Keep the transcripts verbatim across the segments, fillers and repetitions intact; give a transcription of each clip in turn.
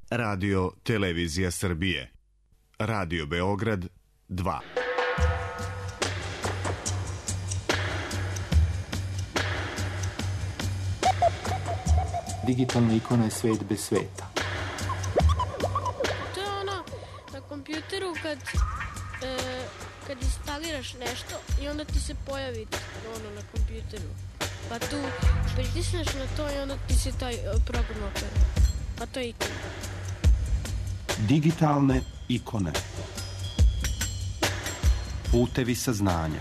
Radio Televizija Srbije. Radio Beograd dva. Digitalna ikona je svet bez sveta. To je ono na kompjuteru kad, e, kad instaliraš nešto i onda ti se pojavi ono na kompjuteru. Pa tu pritisneš na to i onda ti se taj program opere. Pa to je ikona. Digitalne ikone. Putevi saznanja.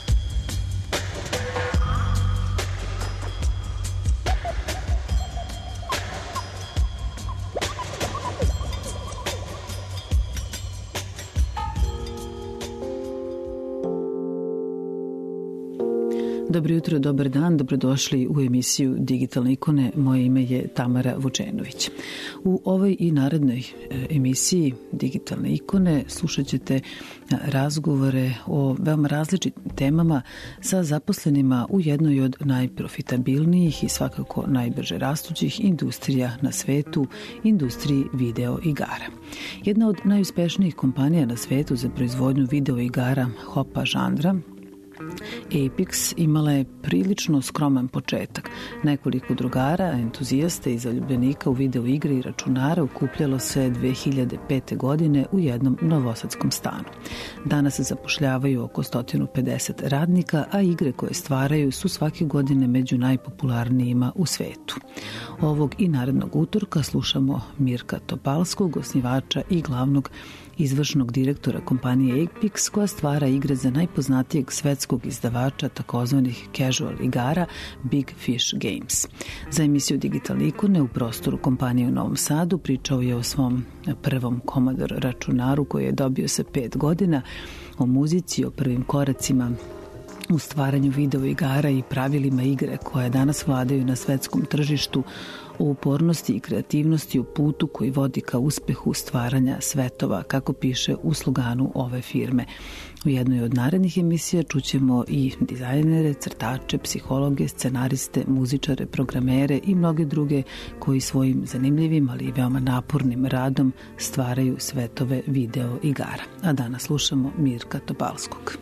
Dobro jutro, dobar dan, dobrodošli u emisiju Digitalne ikone. Moje ime je Tamara Vučenović. U ovoj i narednoj emisiji Digitalne ikone slušat ćete razgovore o veoma različitim temama sa zaposlenima u jednoj od najprofitabilnijih i svakako najbrže rastućih industrija na svetu, industriji video igara. Jedna od najuspešnijih kompanija na svetu za proizvodnju video igara hopa žanra, Apex, imala je prilično skroman početak. Nekoliko drugara, entuzijasta i zaljubljenika u video igre i računara okupljalo se dve hiljade pete. godine u jednom novosadskom stanu. Danas se zapošljavaju oko sto pedeset radnika, a igre koje stvaraju su svake godine među najpopularnijima u svetu. Ovog i narednog utorka slušamo Mirka Topalskog, osnivača i glavnog izvršnog direktora kompanije Apex, koja stvara igre za najpoznatijeg svetskog izdavača takozvanih casual igara Big Fish Games. Za emisiju Digitalne ikone u prostoru kompanije u Novom Sadu pričao je o svom prvom Commodore računaru koji je dobio sa pet godina, o muzici, o prvim koracima u stvaranju video igara i pravilima igre koje danas vladaju na svetskom tržištu, o upornosti i kreativnosti u putu koji vodi ka uspehu stvaranja svetova, kako piše u sloganu ove firme. U jednoj od narednih emisija čućemo i dizajnere, crtače, psihologe, scenariste, muzičare, programere i mnoge druge koji svojim zanimljivim, ali i veoma napornim radom stvaraju svetove video igara. A danas slušamo Mirka Topalskog.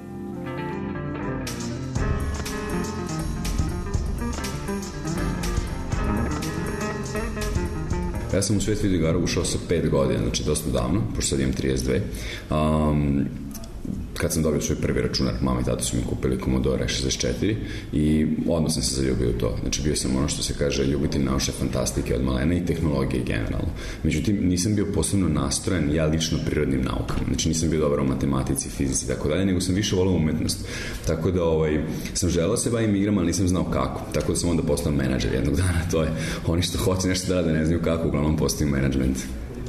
Ja sam u svijet video igara ušao sa pet godina, znači dosta davno, pošto sad imam trideset dve. Um, kad sam dobio svoj prvi računar, mama i tata su mi kupili Commodore šezdeset četiri i odmah sam se zaljubio u to. Znači bio sam ono što se kaže ljubitelj naučne fantastike od malena i tehnologije generalno. Međutim, nisam bio posebno nastrojen ja lično prirodnim naukama. Znači nisam bio dobar u matematici, fizici i tako dalje, nego sam više volao umetnost. Tako da ovaj, sam želeo se bavim igrama, ali nisam znao kako. Tako da sam onda postao menadžer jednog dana. To je oni što hoće nešto da rade, ne znaju kako, uglavnom postaju menadžment.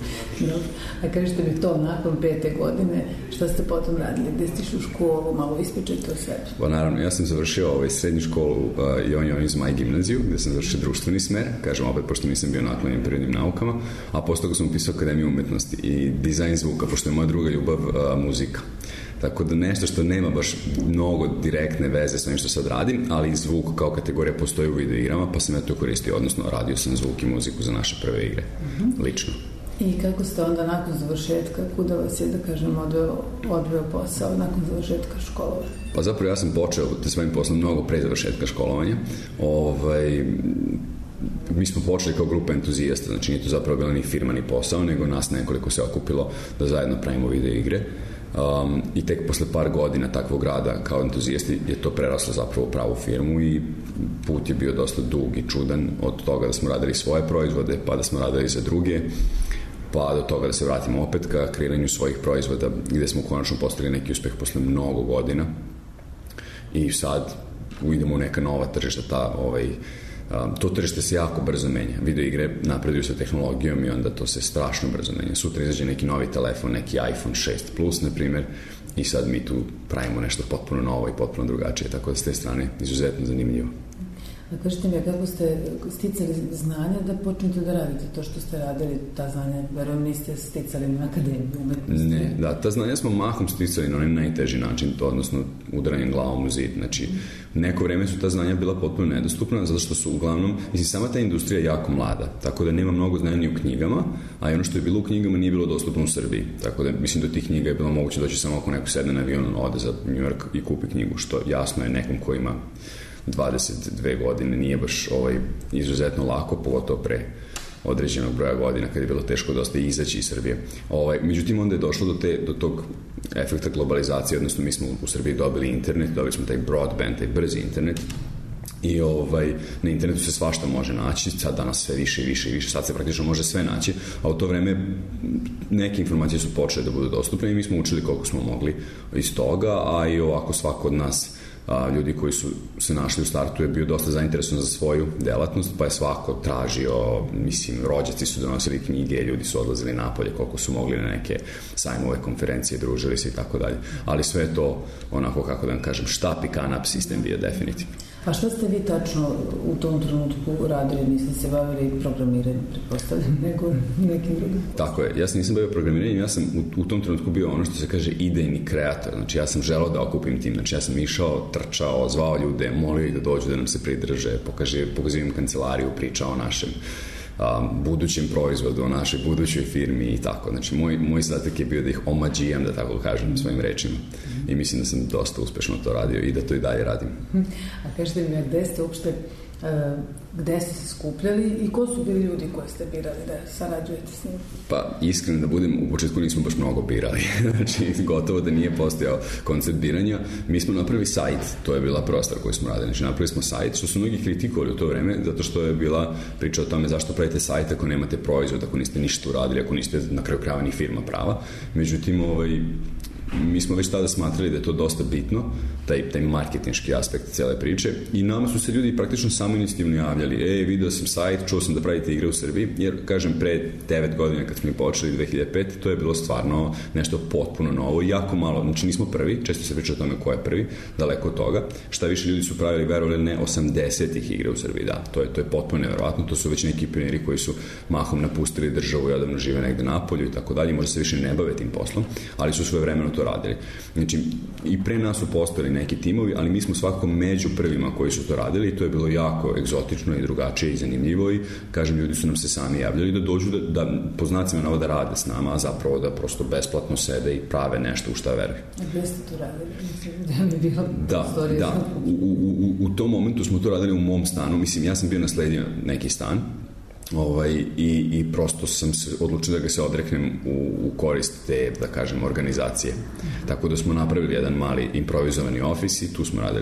A kažete mi to nakon pete godine, šta ste potom radili? Gde ste išli u školu, malo ispričajte o sebi? Pa naravno, ja sam završio ovaj, srednju školu uh, Jon Jonić Zmaj gimnaziju, gde sam završio društveni smer, kažem opet, pošto nisam bio naklonjen prirodnim naukama, a posle toga sam upisao Akademiju umetnosti i dizajn zvuka, pošto je moja druga ljubav uh, muzika. Tako da nešto što nema baš mnogo direktne veze sa onim što sad radim, ali zvuk kao kategorija postoji u video igrama, pa sam ja to koristio, odnosno radio sam zvuk i muziku za naše prve igre, uh-huh. lično. I kako ste onda nakon završetka, kuda vas je, da kažem, odveo, odveo posao nakon završetka školovanja? Pa zapravo ja sam počeo te svojim poslom mnogo pre završetka školovanja. Ovaj, mi smo počeli kao grupa entuzijasta, znači nije to zapravo bila ni firma ni posao, nego nas nekoliko se okupilo da zajedno pravimo video igre. Um, i tek posle par godina takvog rada kao entuzijasti je to preraslo zapravo u pravu firmu i put je bio dosta dug i čudan, od toga da smo radili svoje proizvode, pa da smo radili za druge, pa do toga da se vratimo opet ka kreiranju svojih proizvoda, gde smo konačno postigli neki uspeh posle mnogo godina i sad idemo u neka nova tržišta. Ta, ovaj, um, to tržište se jako brzo menja, video igre napreduju sa tehnologijom i onda to se strašno brzo menja. Sutra izađe neki novi telefon, neki iPhone šest plus na primer, i sad mi tu pravimo nešto potpuno novo i potpuno drugačije, tako da s te strane izuzetno zanimljivo. A kažete mi, kako ste sticali znanja da počnete da radite to što ste radili, ta znanja, verujem niste sticali na akademiju umetnosti? Ne, da, ta znanja smo mahom sticali na onaj najteži način, to odnosno udaranjem glavom u zid. Znači, neko vreme su ta znanja bila potpuno nedostupna, zato što su uglavnom, mislim, sama ta industrija je jako mlada, tako da nema mnogo znanja ni u knjigama, a i ono što je bilo u knjigama nije bilo dostupno u Srbiji. Tako da, mislim, do tih knjiga je bilo moguće doći samo ako neko sedne na avion, ode za New York i kupi knjigu, što jasno je nekom ko ima dvadeset dve godine, nije baš ovaj, izuzetno lako, pogotovo pre određenog broja godina, kad je bilo teško dosta izaći iz Srbije. Ovaj, međutim, onda je došlo do, te, do tog efekta globalizacije, odnosno mi smo u Srbiji dobili internet, dobili smo taj broadband, taj brzi internet, i ovaj, na internetu se svašta može naći, sad danas sve više i više i više, sad se praktično može sve naći, a u to vreme neke informacije su počele da budu dostupne i mi smo učili koliko smo mogli iz toga, a i ovako svako od nas, a, ljudi koji su se našli u startu je bio dosta zainteresovan za svoju delatnost, pa je svako tražio, mislim, rođaci su donosili knjige, ljudi su odlazili napolje koliko su mogli na neke sajmove, konferencije, družili se i tako dalje, ali sve je to onako, kako da vam kažem, štap i kanap sistem bio definitivno. A šta ste vi tačno u tom trenutku radili? Niste se bavili programiranjem, pretpostavljam, nego nekim drugim? Tako je, ja sam nisam bavio programiranjem, ja sam u, u tom trenutku bio ono što se kaže idejni kreator, znači ja sam želao da okupim tim, znači ja sam išao, trčao, zvao ljude, molio ih da dođu da nam se pridrže, pokaže, pokazujem im kancelariju, pričao o našem a, budućem proizvodu, o našoj budućoj firmi i tako. Znači, moj, moj zadatak je bio da ih omađijam, da tako kažem, svojim rečima. I mislim da sam dosta uspešno to radio i da to i dalje radim. A kažete mi, gde ste uopšte, uh, gde ste se skupljali i ko su bili ljudi koje ste birali da sarađujete s njim? Pa, iskreno da budem, u početku nismo baš mnogo birali. Znači, gotovo da nije postojao koncept biranja. Mi smo napravili sajt, to je bila prva stvar koju smo radili. Znači, napravili smo sajt, što su mnogi kritikovali u to vreme, zato što je bila priča o tome zašto pravite sajt ako nemate proizvod, ako niste ništa uradili, ako niste na kraju krajeva ni firma prava. Međutim, ovaj, mi smo već tada smatrali da je to dosta bitno, taj, taj marketinški aspekt cele priče, i nama su se ljudi praktično samoinicijativno javljali, e, video sam sajt, čuo sam da pravite igre u Srbiji, jer, kažem, pre devet godina kad smo mi počeli, dve hiljade pete, to je bilo stvarno nešto potpuno novo i jako malo, znači nismo prvi, često se priča o tome ko je prvi, daleko od toga, šta više ljudi su pravili, verovali ne, osamdesetih igre u Srbiji, da, to je, to je potpuno nevjerovatno, to su već neki pioniri koji su mahom napustili državu i odavno žive negde napolju i tako dalje, možda se više ne bave tim poslom, ali su svoje vremeno to radili. Znači, i pre nas su postojali neki timovi, ali mi smo svakako među prvima koji su to radili i to je bilo jako egzotično i drugačije i zanimljivo i, kažem, ljudi su nam se sami javljali da dođu da, da po znacima navoda da rade s nama, a zapravo da prosto besplatno sede i prave nešto u šta veruju. A gde ste to radili? Mislim, da mi je bila da, storija. Da, u, u, u tom momentu smo to radili u mom stanu, mislim, ja sam bio nasledio neki stan, Ovaj, i, i prosto sam se odlučio da ga se odreknem u, u korist te, da kažem, organizacije. Tako da smo napravili jedan mali improvizovani ofis i tu smo radili.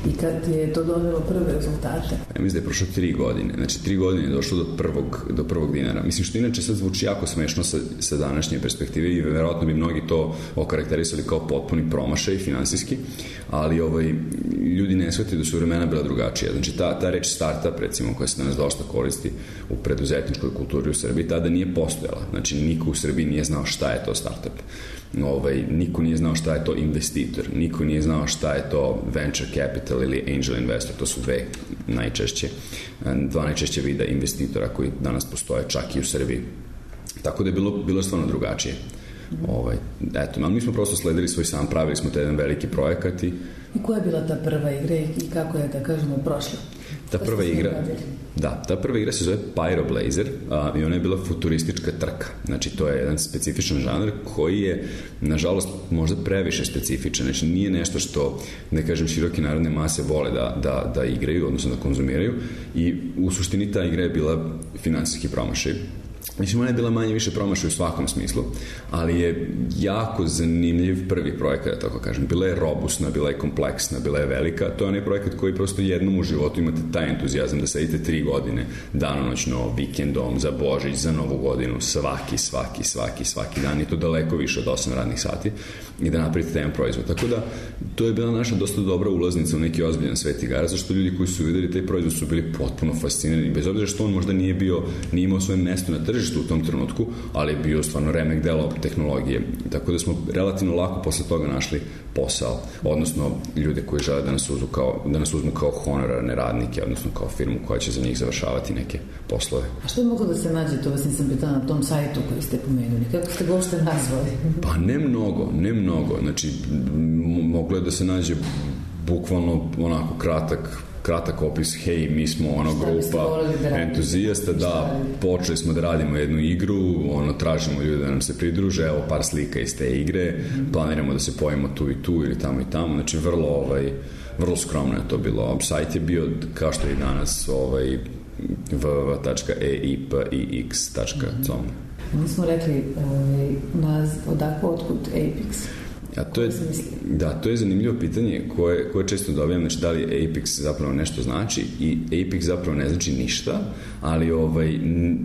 i kad je to donelo prve rezultate? Ja mislim da je prošlo tri godine. Znači, tri godine je došlo do prvog, do prvog dinara. Mislim, što inače sad zvuči jako smešno sa, sa današnje perspektive i verovatno bi mnogi to okarakterisali kao potpuni promašaj finansijski, ali ovaj, ljudi ne shvataju da su vremena bila drugačija. Znači, ta, ta reč startup, recimo, koja se danas dosta koristi u preduzetničkoj kulturi u Srbiji, tada nije postojala. Znači, niko u Srbiji nije znao šta je to startup. Ovaj, niko nije znao šta je to investitor, niko nije znao šta je to venture capital ili angel investor, to su dve najčešće, dva najčešće vida investitora koji danas postoje čak i u Srbiji. Tako da je bilo, bilo stvarno drugačije. Ovaj, eto, ali mi smo prosto sledili svoj sam, pravili smo te jedan veliki projekat i... I koja je bila ta prva igra i kako je, da kažemo, prošla? Ta prva igra, da, ta prva igra se zove Pyroblazer a, i ona je bila futuristička trka. Znači, to je jedan specifičan žanr koji je, nažalost, možda previše specifičan. Znači, nije nešto što, da kažem, široke narodne mase vole da, da, da igraju, odnosno da konzumiraju i u suštini ta igra je bila finansijski promašaj. Mislim, ona je bila manje više promašaj u svakom smislu, ali je jako zanimljiv prvi projekat, da tako kažem. Bila je robustna, bila je kompleksna, bila je velika. To je onaj projekat koji prosto jednom u životu imate taj entuzijazam da sedite tri godine, danonoćno, vikendom, za Božić, za Novu godinu, svaki, svaki, svaki, svaki dan. I to daleko više od osam radnih sati i da napravite taj proizvod. Tako da, to je bila naša dosta dobra ulaznica u neki ozbiljan svet igara, zašto ljudi koji su videli taj proizvod su bili potpuno fascinirani, bez obzira što on možda nije bio, nije imao svoje mesto na tržištu u tom trenutku, ali je bio stvarno remek delo tehnologije. Tako da smo relativno lako posle toga našli posao, odnosno ljude koji žele da nas uzmu kao, da nas uzmu kao honorarne radnike, odnosno kao firmu koja će za njih završavati neke poslove. A što je moglo da se nađe, to vas nisam pitala, na tom sajtu koji ste pomenuli? Kako ste ga uopšte nazvali? Pa ne mnogo, ne mnogo. Znači, moglo je da se nađe bukvalno onako kratak kratak opis, hej, mi smo ono grupa entuzijasta, da, počeli smo da radimo jednu igru, ono, tražimo ljude da nam se pridruže, evo par slika iz te igre, planiramo da se pojavimo tu i tu ili tamo i tamo, znači vrlo, ovaj, vrlo skromno je to bilo. Sajt je bio, kao što je i danas, ovaj, w w w tačka e i p i x tačka com. Mi smo rekli, ovaj, naz, odakle, otkud Apix? A to je, da, to je zanimljivo pitanje koje, koje često dobijam, znači da li Apix zapravo nešto znači i Apix zapravo ne znači ništa, ali, ovaj,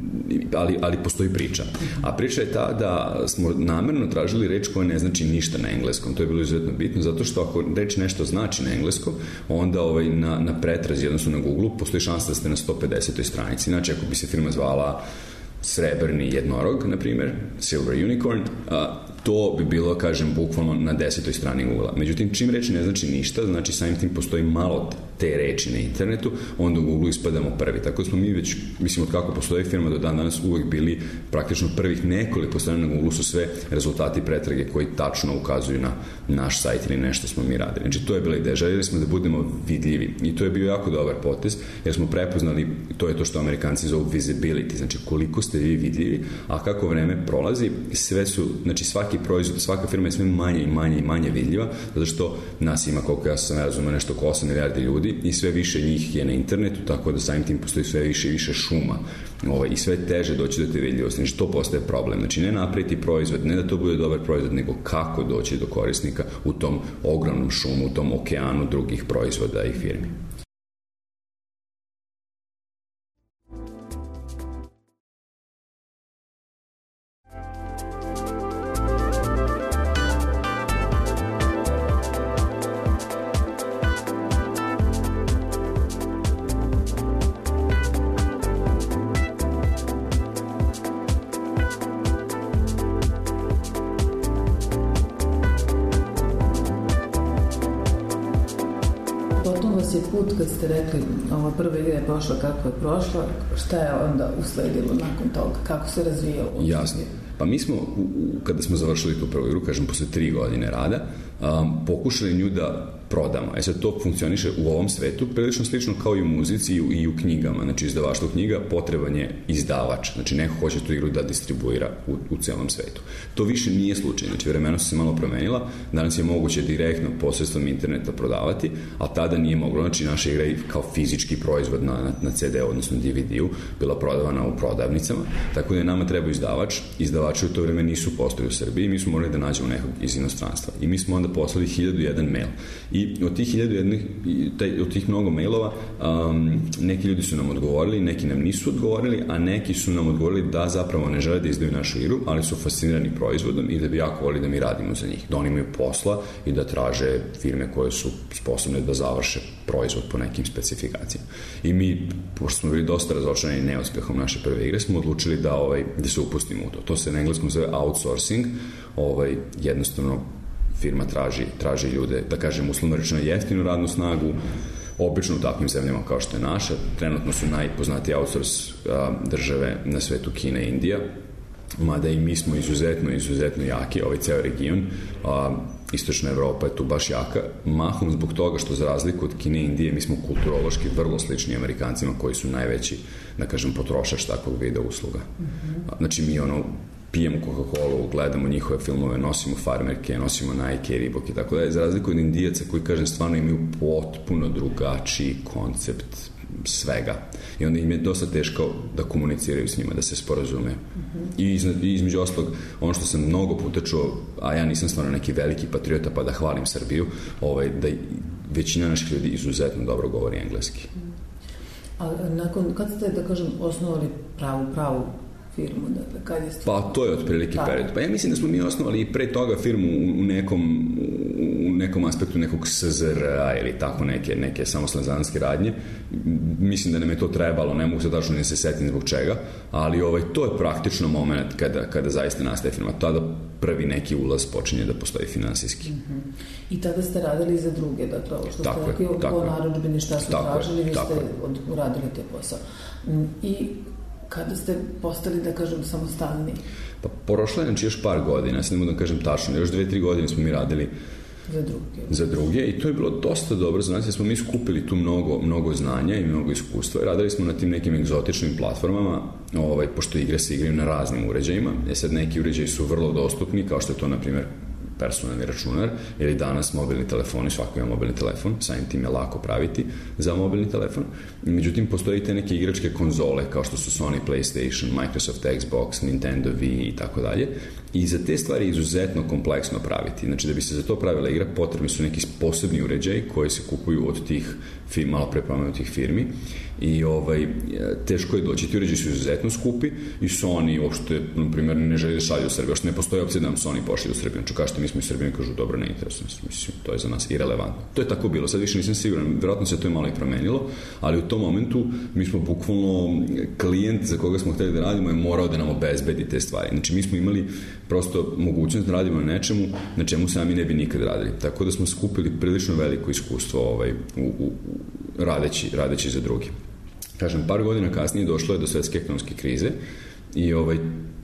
ali, ali postoji priča. A priča je ta da smo namerno tražili reč koja ne znači ništa na engleskom. To je bilo izuzetno bitno, zato što ako reč nešto znači na engleskom, onda ovaj, na, na pretrazi, odnosno na Google, postoji šansa da ste na sto pedesetoj stranici. Znači, ako bi se firma zvala Srebrni jednorog, na primjer, Silver Unicorn, a, to bi bilo, kažem, bukvalno na desetoj strani Google-a. Međutim, čim reč ne znači ništa, znači samim tim postoji malo te reči na internetu, onda u Google ispadamo prvi. Tako da smo mi već, mislim, od kako postoji firma do dan danas uvek bili praktično prvih nekoliko strana na Google su sve rezultati pretrage koji tačno ukazuju na naš sajt ili nešto smo mi radili. Znači, to je bila ideja. Željeli smo da budemo vidljivi i to je bio jako dobar potez, jer smo prepoznali, to je to što Amerikanci zovu visibility, znači koliko ste vi vidljivi, a kako vreme prolazi, sve su, znači svaki proizvod, svaka firma je sve manje i manje i manje vidljiva, zato što nas ima, koliko ja sam razumio, nešto oko osam milijardi ljudi i sve više njih je na internetu, tako da samim tim postoji sve više i više šuma ovaj, i sve teže doći do te vidljivosti. Znači, to postaje problem. Znači, ne napraviti proizvod, ne da to bude dobar proizvod, nego kako doći do korisnika u tom ogromnom šumu, u tom okeanu drugih proizvoda i firmi. Put kad ste rekli ova prva igra je prošla kako je prošla, šta je onda usledilo nakon toga, kako se razvijalo? Jasno. Pa mi smo, u, u, kada smo završili tu prvu igru, kažem, posle tri godine rada, um, pokušali nju da prodamo. E sad, to funkcioniše u ovom svetu prilično slično kao i u muzici i u, i u knjigama. Znači, izdavaštvo knjiga potreban je izdavač. Znači, neko hoće tu igru da distribuira u, u celom svetu. To više nije slučaj. Znači, vremena su se malo promenila. Danas je moguće direktno posredstvom interneta prodavati, a tada nije moglo. Znači, naša igra je kao fizički proizvod na, na, na ce de, odnosno de ve de-u, bila prodavana u prodavnicama. Tako da nama treba izdavač. Izdavači u to vreme nisu postojali u Srbiji i mi smo morali da nađemo nekog iz inostranstva. I mi smo onda poslali hiljadu i jedan mail. I od tih hiljadu jednih, taj, od tih mnogo mailova, um, neki ljudi su nam odgovorili, neki nam nisu odgovorili, a neki su nam odgovorili da zapravo ne žele da izdaju našu igru, ali su fascinirani proizvodom i da bi jako volili da mi radimo za njih, da oni imaju posla i da traže firme koje su sposobne da završe proizvod po nekim specifikacijama. I mi, pošto smo bili dosta razočarani neuspehom naše prve igre, smo odlučili da, ovaj, da se upustimo u to. To se na engleskom zove outsourcing, ovaj, jednostavno firma traži, traži ljude, da kažem uslovno rečeno jeftinu radnu snagu, obično u takvim zemljama kao što je naša. Trenutno su najpoznatije outsource a, države na svetu Kina i Indija, mada i mi smo izuzetno, izuzetno jaki, ovaj ceo region, a, Istočna Evropa je tu baš jaka, mahom zbog toga što za razliku od Kine i Indije mi smo kulturološki vrlo slični Amerikancima koji su najveći, da kažem, potrošač takvog vida usluga. Mm-hmm. Znači mi ono pijemo Coca-Cola, gledamo njihove filmove, nosimo farmerke, nosimo Nike, Reebok i tako da. Za razliku od Indijaca koji, kažem, stvarno imaju potpuno drugačiji koncept svega. I onda im je dosta teško da komuniciraju s njima, da se sporazume. Mm-hmm. I, iz, I između ostalog, ono što sam mnogo puta čuo, a ja nisam stvarno neki veliki patriota pa da hvalim Srbiju, ovaj, da većina naših ljudi izuzetno dobro govori engleski. A nakon, kad ste, da kažem, osnovali pravu, pravu firmu, dakle, kad je stvarno? Pa to je otprilike period. Pa ja mislim da smo mi osnovali i pre toga firmu u nekom, u nekom aspektu nekog S Z R-a ili tako neke, neke samostalne radnje. Mislim da nam je to trebalo, ne mogu se tačno ne se setim zbog čega, ali ovaj, to je praktično moment kada, kada zaista nastaje firma. Tada prvi neki ulaz počinje da postoji finansijski. Mm-hmm. I tada ste radili za druge, dakle, ovo što tako ste rekli o narudžbini, šta su tako tražili, vi ste od, uradili te posao. I kada ste postali, da kažem, samostalni? Pa prošlo je znači još par godina, ja se ne mogu da kažem tačno, još dve, tri godine smo mi radili za druge. Za druge i to je bilo dosta dobro za nas, jer smo mi skupili tu mnogo, mnogo znanja i mnogo iskustva i radili smo na tim nekim egzotičnim platformama, ovaj, pošto igre se igraju na raznim uređajima, jer sad neki uređaji su vrlo dostupni, kao što je to, na primjer, personalni računar ili danas mobilni telefoni, svako ima mobilni telefon, samim tim je lako praviti za mobilni telefon. Međutim, postoje te neke igračke konzole kao što su Sony PlayStation, Microsoft Xbox, Nintendo Wii i tako dalje. I za te stvari je izuzetno kompleksno praviti. Znači, da bi se za to pravila igra, potrebni su neki posebni uređaji koji se kupuju od tih firmi, malo pre pomenutih firmi. I ovaj, teško je doći. Ti uređaji su izuzetno skupi i Sony uopšte, na primjer, ne želi da šalje u Srbiju. Uopšte ne postoji opcija da nam Sony pošalje u Srbiju. Znači, kažete, mi smo u Srbiji i kažu, dobro, ne interesuje nas. Mislim, to je za nas irelevantno. To je tako bilo. Sad više nisam siguran. Vjerojatno se to je malo i promenilo, ali u tom momentu mi smo bukvalno klijent za koga smo hteli da radimo je morao da nam obezbedi te stvari. Znači, mi smo imali prosto mogućnost da radimo na nečemu na čemu sami ne bi nikad radili. Tako da smo skupili prilično veliko iskustvo ovaj, u, u, radeći, radeći za drugi. Kažem, par godina kasnije došlo je do svetske ekonomske krize i ovaj,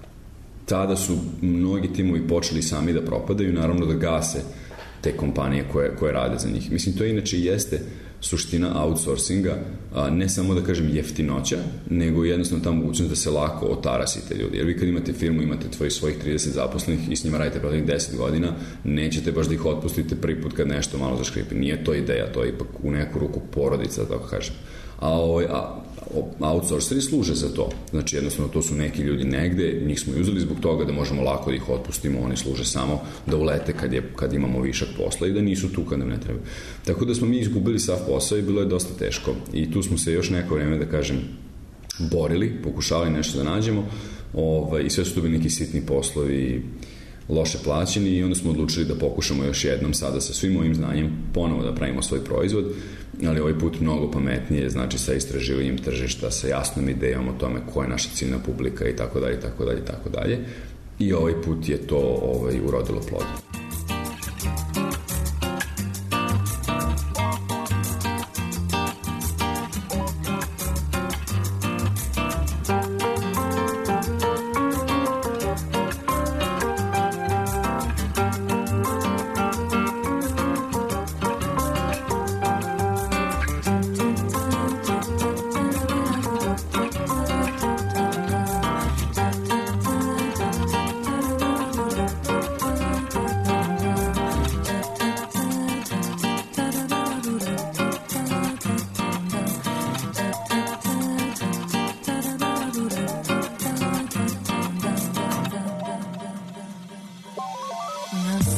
tada su mnogi timovi počeli sami da propadaju, naravno da gase te kompanije koje, koje rade za njih. Mislim, to inače jeste suština outsourcinga, a ne samo da kažem jeftinoća, nego jednostavno ta mogućnost da se lako otarasite ljudi. Jer vi kad imate firmu, imate tvoji svojih trideset zaposlenih i s njima radite protiv deset godina, nećete baš da ih otpustite prvi put kad nešto malo zaškripi. Nije to ideja, to je ipak u neku ruku porodica, da tako kažem. A, ovaj, a outsourceri služe za to. Znači, jednostavno, to su neki ljudi negde, njih smo i uzeli zbog toga da možemo lako da ih otpustimo, oni služe samo da ulete kad, je, kad imamo višak posla i da nisu tu kad nam ne treba. Tako da smo mi izgubili sav posao i bilo je dosta teško. I tu smo se još neko vreme, da kažem, borili, pokušavali nešto da nađemo, ovaj, i sve su to bili neki sitni poslovi, loše plaćeni, i onda smo odlučili da pokušamo još jednom sada sa svim ovim znanjem ponovo da pravimo svoj proizvod, ali ovaj put mnogo pametnije, znači sa istraživanjem tržišta, sa jasnom idejom o tome koja je naša ciljna publika i tako dalje, tako dalje, tako dalje. I ovaj put je to ovaj, urodilo plodom.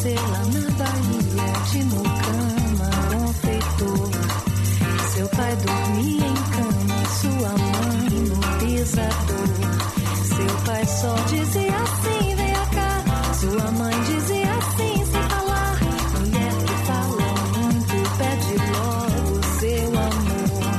você lá na Bahia, de mucama, confeitor. Seu pai dormia em cama, sua mãe no pisador. Seu pai só dizia assim, venha cá. Sua mãe dizia assim, sem falar. Mulher que fala muito, pede logo seu amor.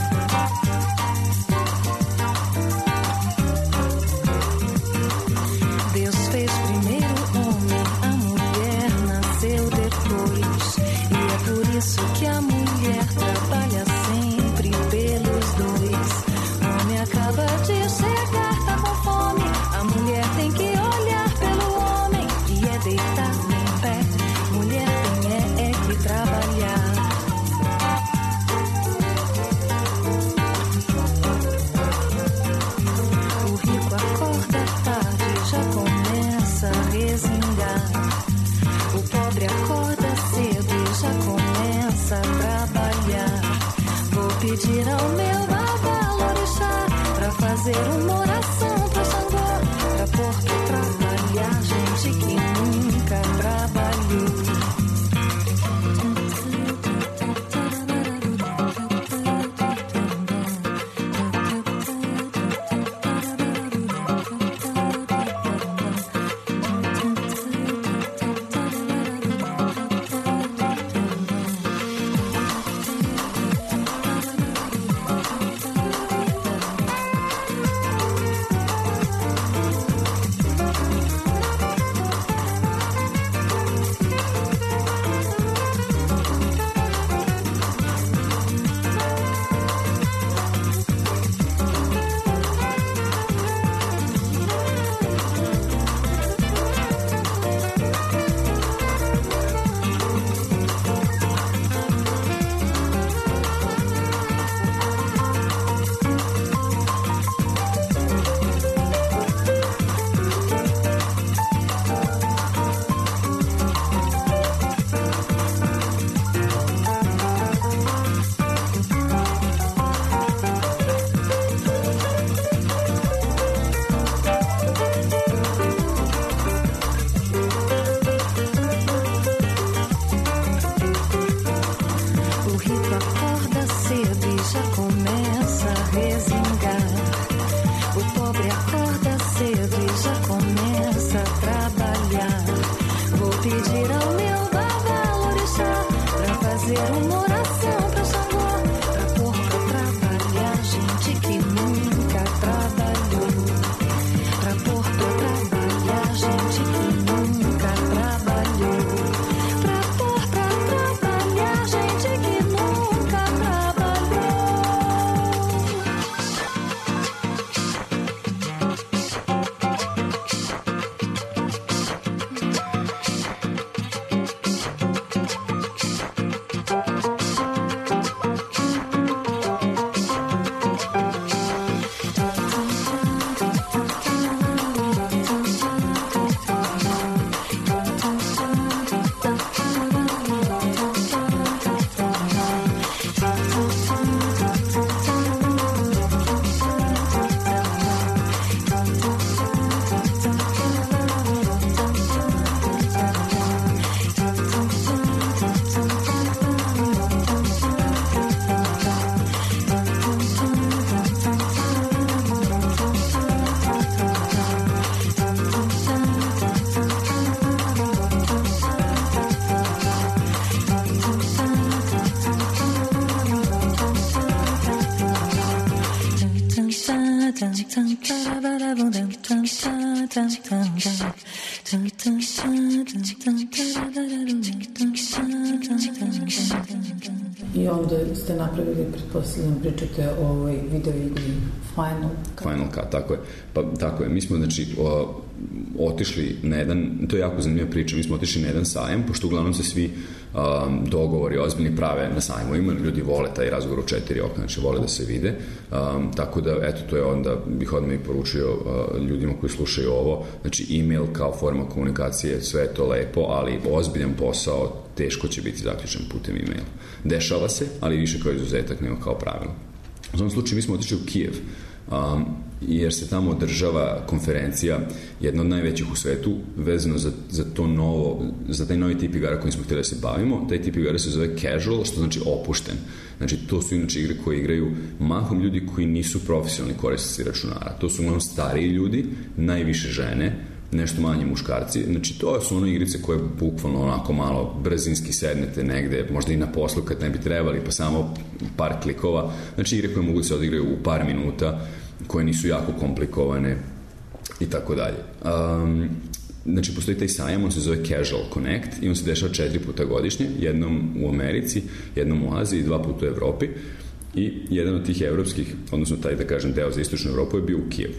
Deus fez primeiro o homem, a mulher nasceu depois. E é por isso que a mulher trabalha sempre pelos dois. O homem acaba de chegar, tá com fome. A mulher tem que olhar pelo homem e é deitar em pé. Mulher tem é, é que trabalhar. O rico acorda tarde, já começa a resingar. O pobre acorda cedo e já começa a trabalhar. Vou pedir ao meu babalorixá pra fazer uma oração pro Xangô, pra pôr pra trabalhar gente que nunca trabalhou. I onda ste napravili, pretpostavljam, pričate o ovoj video igri Final Cut. Final Cut, tako je. Pa tako je, mi smo znači o, otišli na jedan, to je jako zanimljiva priča, mi smo otišli na jedan sajam, pošto uglavnom se svi um, dogovori ozbiljni prave na sajmovima, ljudi vole taj razgovor u četiri okna, znači vole da se vide, um, tako da, eto, to je onda, bih odmah i poručio uh, ljudima koji slušaju ovo, znači e-mail kao forma komunikacije, sve je to lepo, ali ozbiljan posao teško će biti zaključen putem e-maila. Dešava se, ali više kao izuzetak nego kao pravilo. U tom slučaju mi smo otišli u Kijev Um, jer se tamo održava konferencija, jedna od najvećih u svetu, vezano za, za to novo, za taj novi tip igara kojim smo htjeli da se bavimo. Taj tip igara se zove casual, što znači opušten. Znači, to su inače igre koje igraju mahom ljudi koji nisu profesionalni korisnici računara. To su uglavnom stariji ljudi, najviše žene, nešto manje muškarci. Znači, to su ono igrice koje bukvalno onako malo brzinski sednete negde, možda i na poslu kad ne bi trebali, pa samo par klikova. Znači, igre koje mogu da se odigraju u par minuta, koje nisu jako komplikovane i tako dalje. Um, znači, postoji taj sajam, on se zove Casual Connect i on se dešava četiri puta godišnje, jednom u Americi, jednom u Aziji i dva puta u Evropi. I jedan od tih evropskih, odnosno taj, da kažem, deo za istočnu Evropu je bio u Kijevu.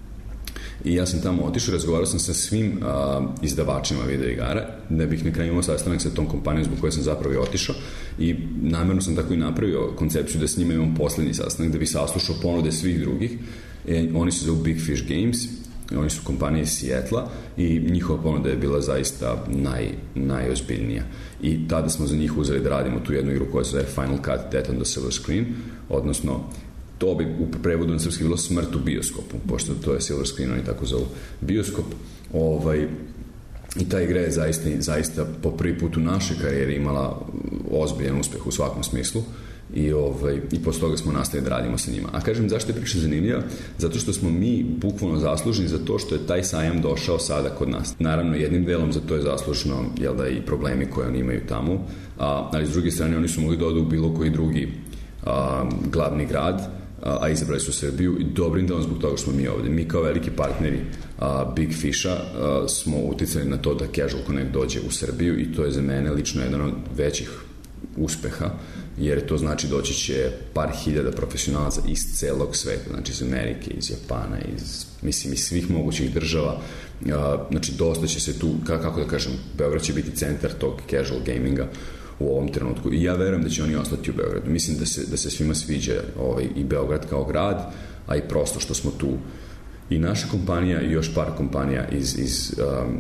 I ja sam tamo otišao, razgovarao sam sa svim a, izdavačima video igara, da bih na kraju imao sastanak sa tom kompanijom zbog koje sam zapravo i otišao, i namjerno sam tako i napravio koncepciju da s njima imam poslednji sastanak, da bih saslušao ponude svih drugih. E, oni se zovu Big Fish Games, oni su kompanije iz Sijetla i njihova ponuda je bila zaista naj, najozbiljnija. I tada smo za njih uzeli da radimo tu jednu igru koja se zove Final Cut Death on the Silver Screen, odnosno to bi u prevodu na srpski bilo smrt u bioskopu, pošto to je Silver Screen, oni tako zovu bioskop. Ovaj, I ta igra je zaista, zaista po prvi put u našoj karijeri imala ozbiljan uspeh u svakom smislu. I, ovaj, i posle toga smo nastavili da radimo sa njima. A kažem, zašto je priča zanimljiva? Zato što smo mi bukvalno zaslužni za to što je taj sajam došao sada kod nas. Naravno, jednim delom za to je zaslužno, jel da, i problemi koje oni imaju tamo, a, ali s druge strane oni su mogli da odu u bilo koji drugi a, glavni grad, a, a izabrali su Srbiju, i dobrim delom zbog toga što smo mi ovde. Mi kao veliki partneri a, Big Fisha a, smo uticali na to da Casual Connect dođe u Srbiju, i to je za mene lično jedan od većih uspeha, jer to znači doći će par hiljada profesionalaca iz celog sveta, znači iz Amerike, iz Japana, iz, mislim, iz svih mogućih država. Znači, dosta će se tu, kako da kažem, Beograd će biti centar tog casual gaminga u ovom trenutku, i ja verujem da će oni ostati u Beogradu. Mislim da se, da se svima sviđa ovaj, i Beograd kao grad, a i prosto što smo tu i naša kompanija i još par kompanija iz, iz um,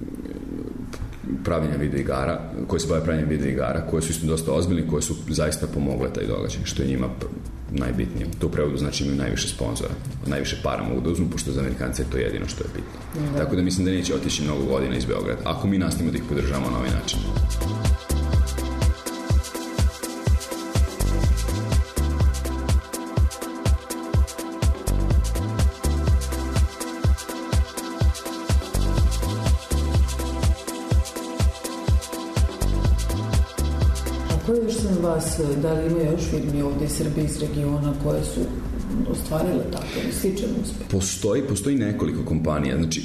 pravljenja video igara, koje se bave pravljenjem video igara, koje su isto dosta ozbiljni, koje su zaista pomogle taj događaj, što je njima najbitnije. To u prevodu znači imaju najviše sponzora, najviše para mogu da uzmu, pošto za Amerikance je to jedino što je bitno. Da. Tako da mislim da neće otići mnogo godina iz Beograda, ako mi nastavimo da ih podržavamo na ovaj način. Koje još sam vas, da li ima još firmi ovde iz Srbije, iz regiona, koje su ostvarile tako ili sličan uspeh? Postoji, postoji nekoliko kompanija. Znači,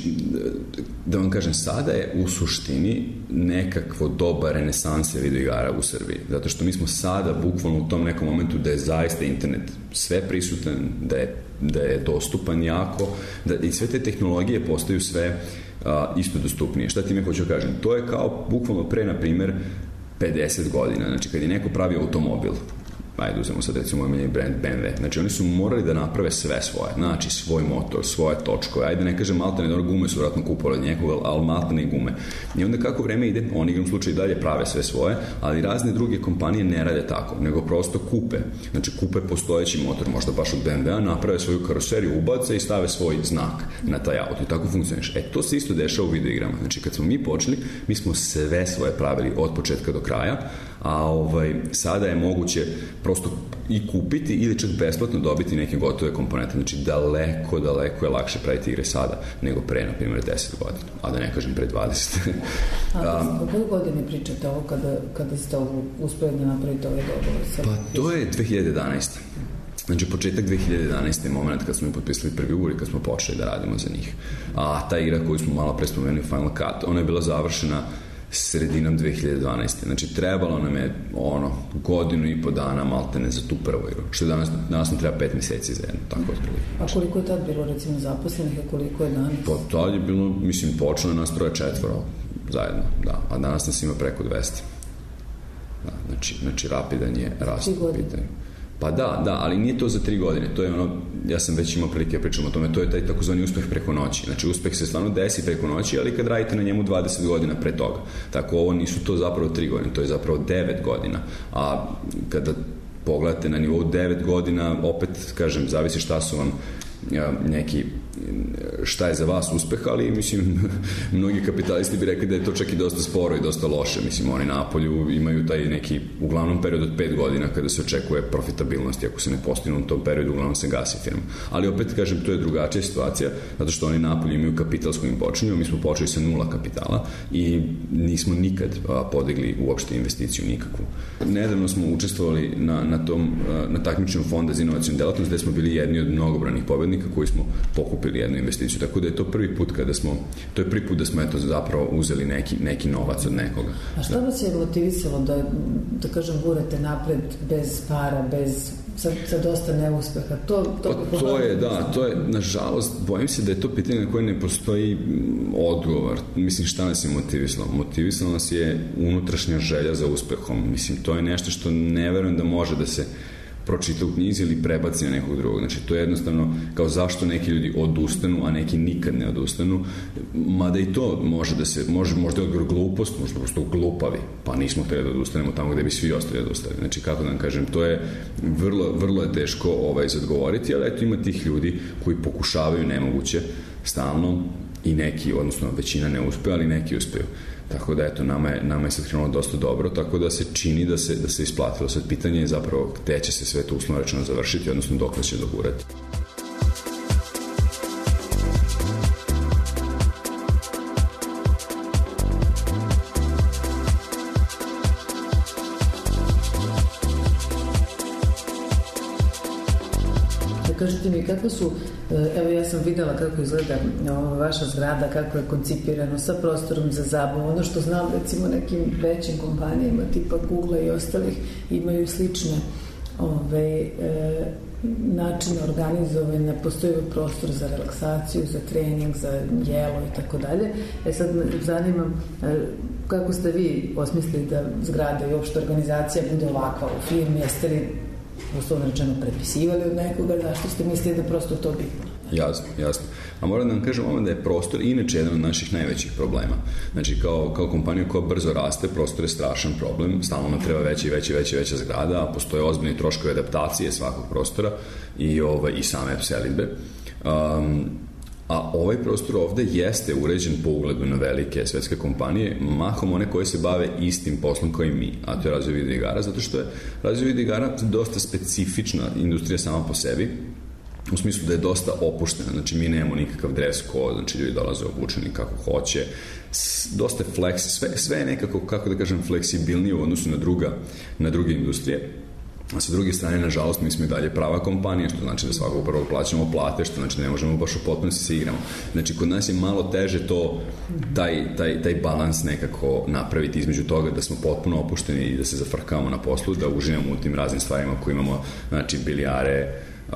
da vam kažem, sada je u suštini nekakvo doba renesanse videoigara u Srbiji. Zato što mi smo sada bukvalno u tom nekom momentu da je zaista internet sve prisutan, da je, da je dostupan jako, da i sve te tehnologije postaju sve a, isto dostupnije. Šta ti me hoću kažem? To je kao bukvalno pre, na primer, pedeset godina, znači kad je neko pravio automobil, ajde uzemo sad recimo omiljeni brand B M W, znači oni su morali da naprave sve svoje, znači svoj motor, svoje točkove, ajde ne kažem maltene, dobro, gume su vratno kupovali od njekog, ali maltene i gume. I onda kako vreme ide, oni igram slučaju dalje prave sve svoje, ali razne druge kompanije ne rade tako, nego prosto kupe, znači kupe postojeći motor, možda baš od B M W-a, naprave svoju karoseriju, ubace i stave svoj znak na taj auto i tako funkcioniš. E, to se isto dešava u videoigrama, znači kad smo mi počeli, mi smo sve svoje pravili od početka do kraja, a ovaj, sada je moguće prosto i kupiti ili čak besplatno dobiti neke gotove komponente. Znači daleko, daleko je lakše praviti igre sada nego pre, na primjer, deset godina, a da ne kažem pre dvadeset. A o kojoj godini pričate ovo kada, kada ste ovo uspeli da napravite ovaj dogovor? Pa to je dve hiljade jedanaeste. Znači, početak dve hiljade jedanaeste je moment kad smo mi potpisali prvi ugovor i kad smo počeli da radimo za njih. A ta igra koju smo malo pre spomenuli, Final Cut, ona je bila završena sredinom dve hiljade dvanaeste. Znači, trebalo nam je ono, godinu i po dana maltene za tu prvu igru. Što je danas, danas nam treba pet meseci za jednu, tako otprilike. A koliko je tad bilo, recimo, zaposlenih, a koliko je danas? Pa tad je bilo, mislim, počelo je nas troje četvoro zajedno, da. A danas nas ima preko dvesta. Da, znači, znači rapidan je rast u pitanju. Pa da, da, ali nije to za tri godine, to je ono, ja sam već imao prilike pričam o tome, to je taj takozvani uspeh preko noći. Znači, uspeh se stvarno desi preko noći, ali kad radite na njemu dvadeset godina pre toga. Tako, ovo nisu to zapravo tri godine, to je zapravo devet godina. A kada pogledate na nivou devet godina, opet, kažem, zavisi šta su vam neki šta je za vas uspeh, ali mislim mnogi kapitalisti bi rekli da je to čak i dosta sporo i dosta loše. Mislim, oni na polju imaju taj neki uglavnom period od pet godina kada se očekuje profitabilnost i ako se ne postignu u tom periodu uglavnom se gasi firma. Ali opet kažem, to je drugačija situacija zato što oni na polju imaju kapital s kojim počinju, mi smo počeli sa nula kapitala i nismo nikad a, podigli uopšte investiciju nikakvu. Nedavno smo učestvovali na, na tom a, na takmičenju Fonda za inovacijnu delatnost gde smo bili jedni od mnogobranih pobednika koji smo pokupili jednu investiciju, tako da je to prvi put kada smo, to je prvi put da smo eto zapravo uzeli neki, neki novac od nekoga. A šta vas je motivisalo da, da kažem, gurate napred bez para, bez sa, sa dosta neuspeha? To, to, pa, to je, da, to je, nažalost, bojim se da je to pitanje na koje ne postoji odgovor. Mislim, šta nas je motivisalo? Motivisalo nas je unutrašnja želja za uspehom. Mislim, to je nešto što ne verujem da može da se pročita u knjizi ili prebaci na nekog drugog. Znači, to je jednostavno kao zašto neki ljudi odustanu, a neki nikad ne odustanu. Mada i to može da se, može, možda je odgovor glupost, možda prosto glupavi, pa nismo hteli da odustanemo tamo gde bi svi ostali odustali. Znači, kako da vam kažem, to je vrlo, vrlo je teško ovaj, zadgovoriti, ali eto ima tih ljudi koji pokušavaju nemoguće stalno i neki, odnosno većina ne uspe, ali neki uspeju. Tako da, eto, nama je, nama je sad krenulo dosta dobro, tako da se čini da se, da se isplatilo. Sad pitanje je zapravo gde će se sve to uslovno rečeno završiti, odnosno dok će dogurati. Kažite mi, kako su, evo ja sam videla kako izgleda vaša zgrada, kako je koncipirano sa prostorom za zabavu. Ono što znam, recimo, nekim većim kompanijama tipa Google i ostalih imaju slične ove, e, načine organizovanja, postoji prostor za relaksaciju, za trening, za jelo i tako dalje. E sad me zanima e, kako ste vi osmislili da zgrada i uopšte organizacija bude ovakva u firmi, jeste li uslovno rečeno prepisivali od nekoga, zašto ste mislili da prosto to bitno? Jasno, jasno. A moram da vam kažem ovo da je prostor inače jedan od naših najvećih problema. Znači, kao, kao kompanija koja brzo raste, prostor je strašan problem, stalno nam treba veća i veća i veća, veća zgrada, a postoje ozbiljni troškovi adaptacije svakog prostora i, ovaj, i same selidbe. Um, a ovaj prostor ovde jeste uređen po ugledu na velike svetske kompanije, mahom one koje se bave istim poslom kao i mi, a to je razvoj video igara, zato što je razvoj video igara dosta specifična industrija sama po sebi, u smislu da je dosta opuštena, znači mi nemamo nikakav dress code, znači ljudi dolaze obučeni kako hoće, dosta je flex, sve, sve je nekako, kako da kažem, fleksibilnije u odnosu na, druga, na druge industrije. A sa druge strane, nažalost, mi smo i dalje prava kompanija, što znači da svakog prvo plaćamo plate, što znači da ne možemo baš u potpunosti se igramo. Znači, kod nas je malo teže to, taj, taj, taj balans nekako napraviti između toga da smo potpuno opušteni i da se zafrkavamo na poslu, da uživamo u tim raznim stvarima koje imamo, znači, bilijare,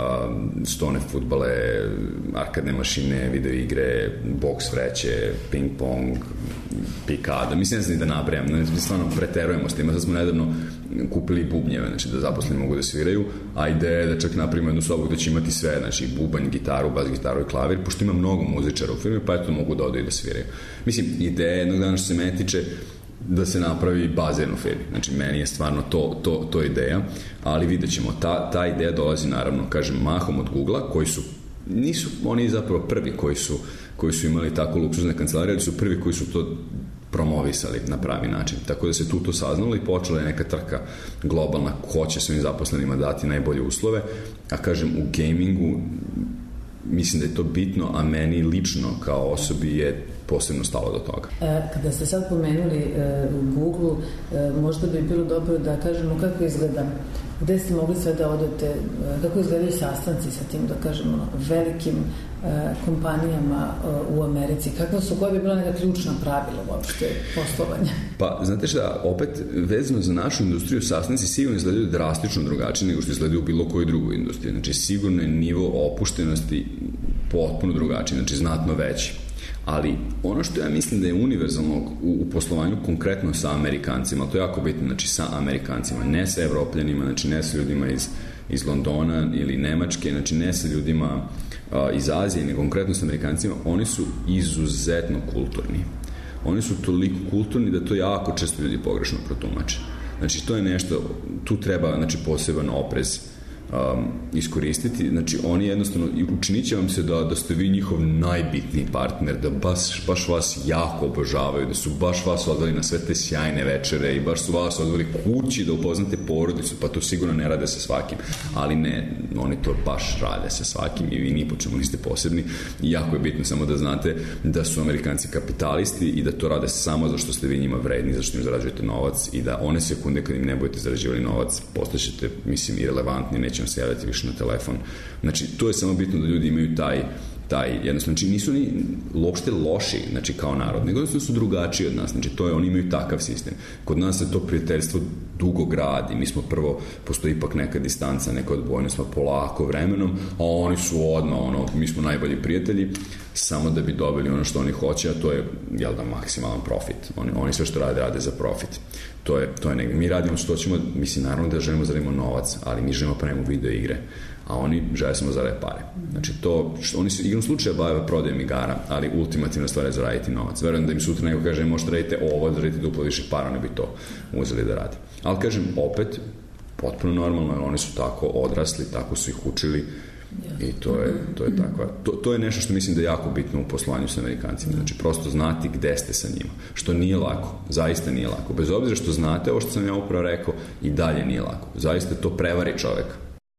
stone fudbale, arkadne mašine, video igre, boks vreće, ping pong, pikada, mislim ne znam ni da nabrajam, mi stvarno preterujemo s tim, sad smo nedavno kupili bubnjeve, znači da zaposleni mogu da sviraju, a ideja je da čak napravimo jednu sobu gde će imati sve, znači bubanj, gitaru, bas gitaru i klavir, pošto ima mnogo muzičara u firmi, pa eto mogu da odu i da sviraju. Mislim, ideja je jednog dana što se mene tiče da se napravi bazen u firmi. Znači, meni je stvarno to, to, to ideja, ali vidjet ćemo. Ta, ta ideja dolazi, naravno, kažem, mahom od Google-a, koji su, nisu oni zapravo prvi koji su, koji su imali tako luksuzne kancelarije, ali su prvi koji su to promovisali na pravi način. Tako da se tu to saznalo i počela je neka trka globalna ko će svojim zaposlenima dati najbolje uslove, a kažem, u gamingu mislim da je to bitno, a meni lično kao osobi je posebno stalo do toga. E, kada ste sad pomenuli e, u Google, e, možda bi bilo dobro da kažemo kako izgleda, gde ste mogli sve da odete, e, kako izgledaju sastanci sa tim, da kažemo, velikim e, kompanijama e, u Americi, kakva su, koja bi bila neka ključna pravila uopšte poslovanja? Pa, znate šta, opet vezano za našu industriju, sastanci sigurno izgledaju drastično drugačije nego što izgledaju u bilo kojoj drugoj industriji. Znači, sigurno je nivo opuštenosti potpuno drugačiji, znači znatno veći. Ali ono što ja mislim da je univerzalno u, u poslovanju konkretno sa Amerikancima, to je jako bitno, znači sa Amerikancima, ne sa Evropljanima, znači ne sa ljudima iz, iz Londona ili Nemačke, znači ne sa ljudima a, iz Azije, nego konkretno sa Amerikancima, oni su izuzetno kulturni. Oni su toliko kulturni da to jako često ljudi pogrešno protumače. Znači to je nešto, tu treba, znači, poseban oprez um, iskoristiti. Znači, oni jednostavno, učinit će vam se da, da ste vi njihov najbitniji partner, da baš, baš vas jako obožavaju, da su baš vas odveli na sve te sjajne večere i baš su vas odveli kući da upoznate porodicu, pa to sigurno ne rade sa svakim, ali ne, oni to baš rade sa svakim i vi ni po čemu niste posebni. I jako je bitno samo da znate da su Amerikanci kapitalisti i da to rade samo zašto ste vi njima vredni, zašto im zarađujete novac i da one sekunde kad im ne budete zarađivali novac, postaćete, mislim, irelevantni, neće vam se javljati više na telefon. Znači, to je samo bitno da ljudi imaju taj taj, jednostavno, znači nisu ni uopšte loši, znači kao narod, nego jednostavno su drugačiji od nas, znači to je, oni imaju takav sistem. Kod nas se to prijateljstvo dugo gradi, mi smo prvo, postoji ipak neka distanca, neka odbojnost, smo polako vremenom, a oni su odmah, ono, mi smo najbolji prijatelji, samo da bi dobili ono što oni hoće, a to je, jel da, maksimalan profit. Oni, oni sve što rade, rade za profit. To je, to je negdje. Mi radimo što ćemo, mislim, naravno da želimo zaradimo novac, ali mi želimo pravimo video igre, a oni žele samo zarade pare. Znači to, što, oni se igrom slučaja bave prodajem igara, ali ultimativna stvar je zaraditi novac. Verujem da im sutra neko kaže, možete radite ovo, da radite duplo više para, ne bi to uzeli da radi. Ali kažem, opet, potpuno normalno, jer oni su tako odrasli, tako su ih učili, i to je, to je takva, to, to je nešto što mislim da je jako bitno u poslovanju sa Amerikancima, znači prosto znati gde ste sa njima, što nije lako, zaista nije lako, bez obzira što znate ovo što sam ja upravo rekao, i dalje nije lako, zaista to prevari čoveka.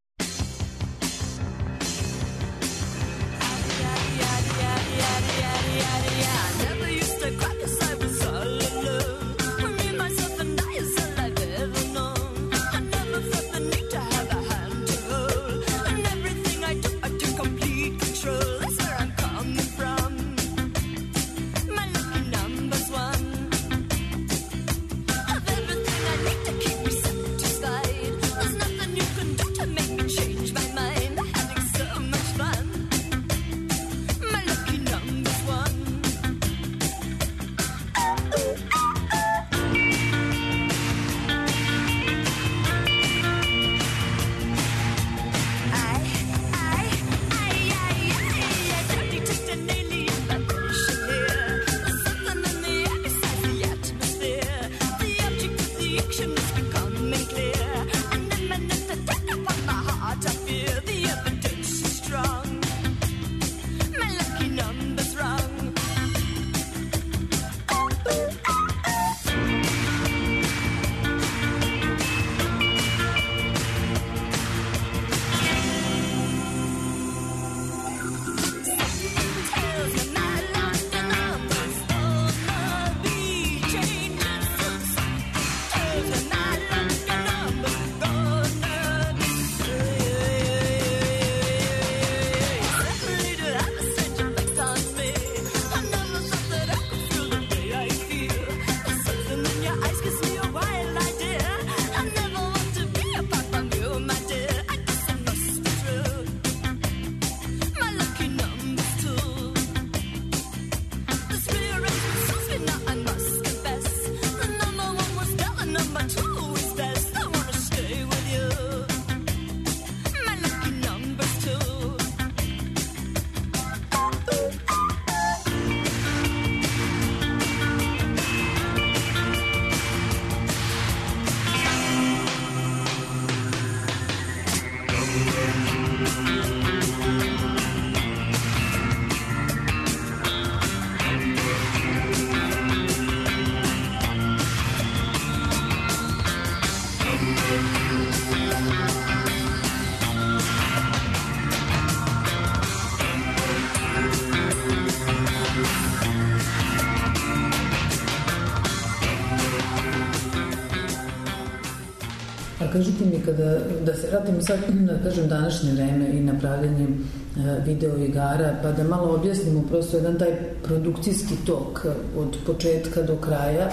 Kažite mi, kada, da se vratimo sad na, kažem, današnje vreme i napravljanje video igara, pa da malo objasnimo prosto jedan taj produkcijski tok od početka do kraja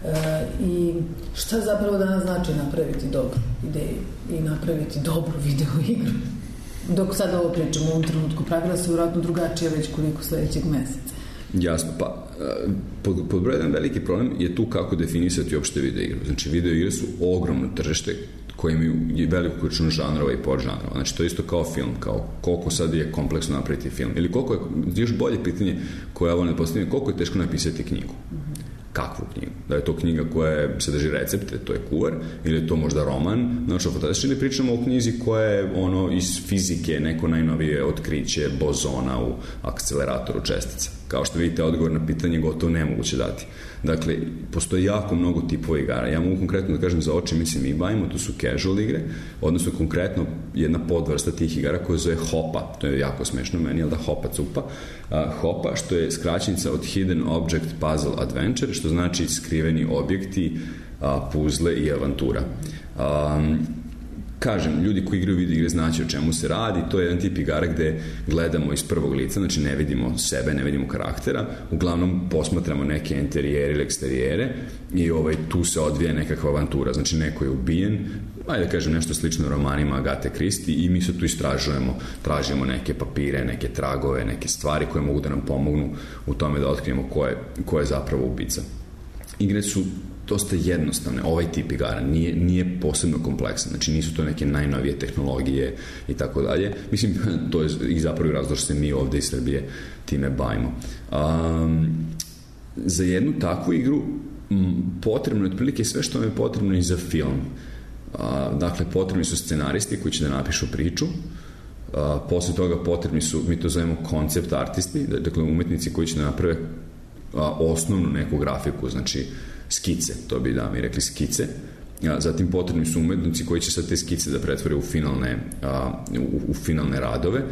i šta zapravo danas znači napraviti dobru ideju i napraviti dobru video igru. Dok sad ovo pričamo u ovom trenutku, pravila se vjerojatno drugačije već koliko sledećeg meseca. Jasno, pa pod, pod broj jedan veliki problem je tu kako definisati uopšte video igru. Znači, video igre su ogromno tržište koje imaju veliku količinu žanrova i podžanrova. Znači, to je isto kao film, kao koliko sad je kompleksno napraviti film. Ili koliko je, još bolje pitanje koje ja volim da postavim, koliko je teško napisati knjigu. kakvu knjigu. Da je to knjiga koja sadrži recepte, to je kuvar, ili je to možda roman, naučna fantastika, ili pričamo o knjizi koja je ono iz fizike, neko najnovije otkriće bozona u akceleratoru čestica. Kao što vidite, odgovor na pitanje gotovo nemoguće dati. Dakle, postoji jako mnogo tipova igara. Ja mogu konkretno da kažem za oči, mislim, mi bavimo, to su casual igre, odnosno konkretno jedna podvrsta tih igara koja zove hopa. To je jako smešno meni, ali da hopa cupa. Uh, hopa, što je skraćenica od Hidden Object Puzzle Adventure, što znači skriveni objekti, uh, puzle i avantura. Um, Kažem, ljudi koji igraju video igre znaće o čemu se radi, to je jedan tip igara gde gledamo iz prvog lica, znači ne vidimo sebe, ne vidimo karaktera, uglavnom posmatramo neke interijere ili eksterijere i ovaj, tu se odvija nekakva avantura, znači neko je ubijen, ajde da kažem nešto slično romanima Agathe Christie i mi se tu istražujemo, tražimo neke papire, neke tragove, neke stvari koje mogu da nam pomognu u tome da otkrijemo ko je, ko je zapravo ubica. Igre su dosta jednostavne, ovaj tip igara nije, nije posebno kompleksan, znači nisu to neke najnovije tehnologije i tako dalje. Mislim, to je i zapravo razlog što se mi ovde iz Srbije time bavimo. Um, za jednu takvu igru m, potrebno je otprilike sve što vam je potrebno i za film. Uh, dakle, potrebni su scenaristi koji će da napišu priču, uh, posle toga potrebni su, mi to zovemo koncept artisti, dakle umetnici koji će da naprave uh, osnovnu neku grafiku, znači skice, to bi da mi rekli skice. Zatim potrebni su umetnici koji će sad te skice da pretvore u finalne, u, u finalne radove.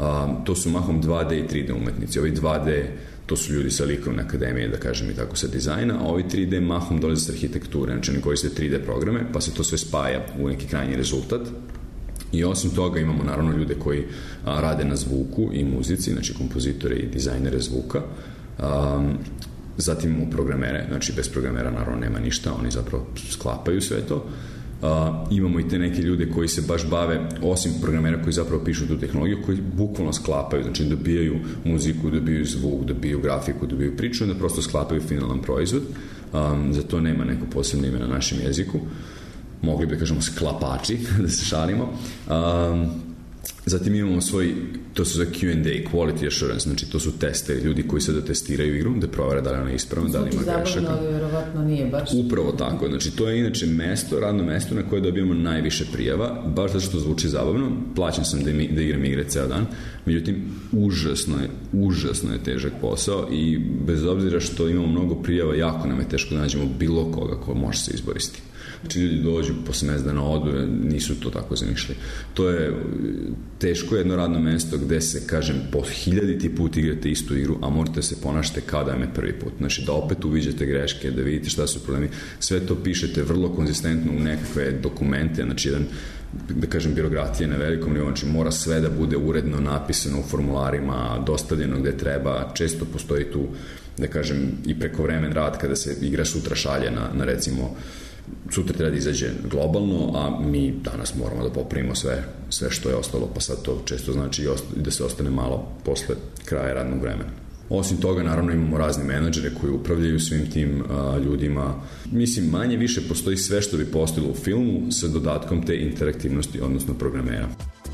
To su mahom dva D i tri D umetnici. Ovi dva D, to su ljudi sa likovne akademije, da kažem i tako sa dizajna, a ovi tri D mahom dolaze sa arhitekture, znači oni koriste tri D programe, pa se to sve spaja u neki krajnji rezultat. I osim toga imamo naravno ljude koji rade na zvuku i muzici, znači kompozitore i dizajnere zvuka. Um, Zatim imamo programere, znači bez programera naravno nema ništa, oni zapravo sklapaju sve to. Uh, imamo i te neke ljude koji se baš bave, osim programera koji zapravo pišu tu tehnologiju, koji bukvalno sklapaju, znači dobijaju muziku, dobijaju zvuk, dobijaju grafiku, dobijaju priču, onda prosto sklapaju finalan proizvod. Um, za to nema neko posebno ime na našem jeziku. Mogli bi da kažemo sklapači, da se šalimo. Um, Zatim imamo svoj, to su za Q and A, Quality Assurance, znači to su teste, ljudi koji sada testiraju igru, da provere da li ona je ispravna, da li ima grešaka. Zabavno, ali verovatno nije baš. Upravo tako, znači to je inače mesto, radno mesto na koje dobijamo najviše prijava, baš zato što zvuči zabavno, plaćen sam da, mi, da igram igre ceo dan, međutim, užasno je, užasno je težak posao i bez obzira što imamo mnogo prijava, jako nam je teško da nađemo bilo koga ko može se izboriti. Znači ljudi dođu posle mesec dana odu, nisu to tako zamišljali. To je teško jedno radno mesto gde se, kažem, po hiljaditi put igrate istu igru, a morate se ponašati kao da je prvi put. Znači da opet uviđate greške, da vidite šta su problemi. Sve to pišete vrlo konzistentno u nekakve dokumente, znači jedan, da kažem, birokratije na velikom nivou, znači mora sve da bude uredno napisano u formularima, dostavljeno gde treba, često postoji tu, da kažem, i prekovremen rad kada se igra sutra šalje na, na recimo sutra treba da izađe globalno, a mi danas moramo da popravimo sve, sve što je ostalo, pa sad to često znači i da se ostane malo posle kraja radnog vremena. Osim toga, naravno, imamo razne menadžere koji upravljaju svim tim a, ljudima. Mislim, manje više postoji sve što bi postojilo u filmu sa dodatkom te interaktivnosti, odnosno programera.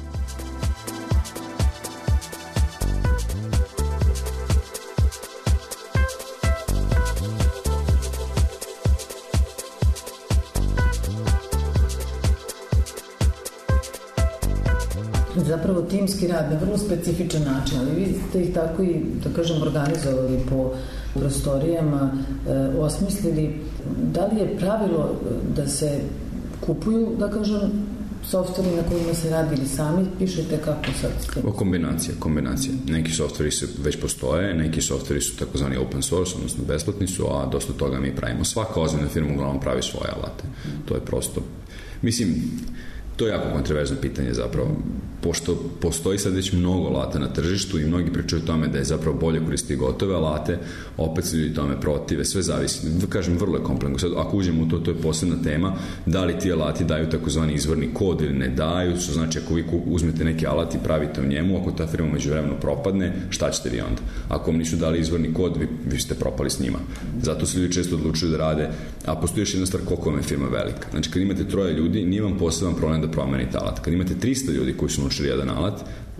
Zapravo timski rad na vrlo specifičan način, ali vi ste ih tako i, da kažem, organizovali po prostorijama, e, osmislili. Da li je pravilo da se kupuju, da kažem, softveri na kojima se radi ili sami pišete, kako sad ste? O, kombinacija, kombinacija. Neki softveri se već postoje, neki softveri su takozvani open source, odnosno besplatni su, a dosta toga mi pravimo. Svaka ozbiljna firma uglavnom pravi svoje alate. To je prosto, mislim, to je jako kontroverzno pitanje zapravo, pošto postoji sad već mnogo alata na tržištu i mnogi pričaju o tome da je zapravo bolje koristiti gotove alate, opet se ljudi tome protive, sve zavisi, da kažem, vrlo je kompleksno. Sad, ako uđemo u to, to je posebna tema, da li ti alati daju takozvani izvorni kod ili ne daju, što znači ako vi uzmete neki alat i pravite u njemu, ako ta firma međuvremeno propadne, šta ćete vi onda? Ako vam nisu dali izvorni kod, vi, vi ste propali s njima. Zato se ljudi često odlučuju da rade, a postoji još jedna stvar, koliko vam je firma velika. Znači, kad imate troje ljudi, nije vam poseban problem da promenite alat. Kad imate trista ljudi koji su naučili jedan alat,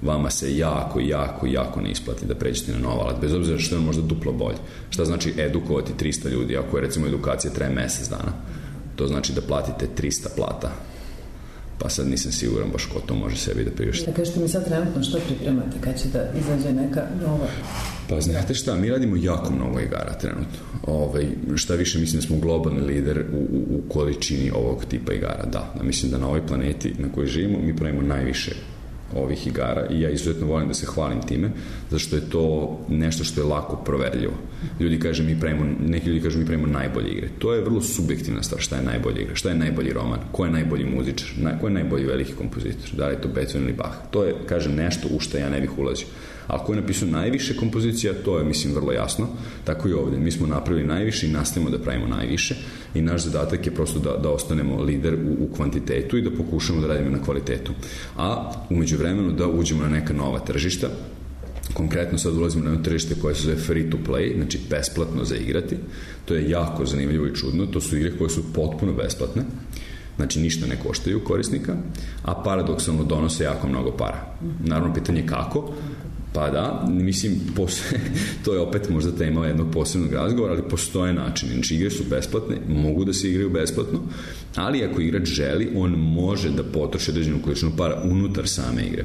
vama se jako, jako, jako ne isplati da pređete na nov alat, bez obzira što je možda duplo bolje. Šta znači edukovati trista ljudi, ako je recimo edukacija traje mesec dana? To znači da platite trista plata. Pa sad nisam siguran baš ko to može sebi da priušti. Da kažete mi sad trenutno što pripremate, kad će da izađe neka nova? Pa znate šta, mi radimo jako mnogo igara trenutno. Ovaj, šta više, mislim da smo globalni lider u, u, u količini ovog tipa igara. Da, da, mislim da na ovoj planeti na kojoj živimo mi pravimo najviše ovih igara i ja izuzetno volim da se hvalim time, zašto je to nešto što je lako proverljivo. Ljudi kaže mi pravimo, neki ljudi kažu mi pravimo najbolje igre. To je vrlo subjektivna stvar, šta je najbolja igra, šta je najbolji roman, ko je najbolji muzičar, ko je najbolji veliki kompozitor, da li je to Beethoven ili Bach. To je, kažem, nešto u što ja ne bih ulazio. A ko je napisao najviše kompozicija, to je, mislim, vrlo jasno. Tako i ovdje. Mi smo napravili najviše i nastavimo da pravimo najviše i naš zadatak je prosto da, da ostanemo lider u, u kvantitetu i da pokušamo da radimo na kvalitetu. A umeđu vremenu da uđemo na neka nova tržišta. Konkretno sad ulazimo na jedno tržište koje se zove free to play, znači besplatno za igrati. To je jako zanimljivo i čudno. To su igre koje su potpuno besplatne. Znači ništa ne koštaju korisnika, a paradoksalno donose jako mnogo para. Naravno, pitanje je kako. Pa da, mislim, to je opet možda tema jednog posebnog razgovora, ali postoje načini. Znači, igre su besplatne, mogu da se igraju besplatno, ali ako igrač želi, on može da potroši određenu količinu para unutar same igre.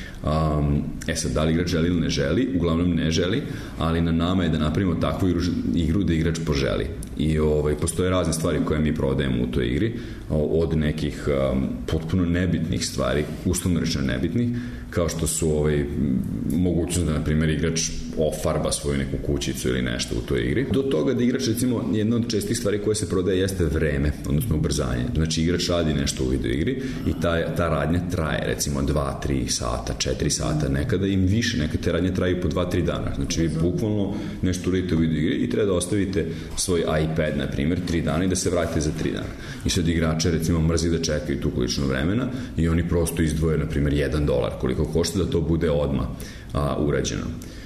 Um, e sad, da li igrač želi ili ne želi? Uglavnom ne želi, ali na nama je da napravimo takvu igru, igru da igrač poželi. I ovaj, postoje razne stvari koje mi prodajemo u toj igri, od nekih um, potpuno nebitnih stvari, uslovno rečeno nebitnih, kao što su ovaj, mogućnost da, na primjer, igrač ofarba svoju neku kućicu ili nešto u toj igri, do toga da igrač, recimo, jedna od čestih stvari koje se prodaje jeste vreme, odnosno ubrzanje. Znači, igrač radi nešto u video igri i ta, ta radnja traje, recimo, dva, tri sata, četiri sata, nekada im više, nekada te radnje traju po dva, tri dana. Znači, vi bukvalno nešto uradite u video igri i treba da ostavite svoj iPad, na primjer, tri dana i da se vratite za tri dana. I sad igrače, recimo, mrzi da čekaju tu količinu vremena i oni prosto izdvoje, na primjer, jedan dolar koliko košta da to bude odmah a, urađeno.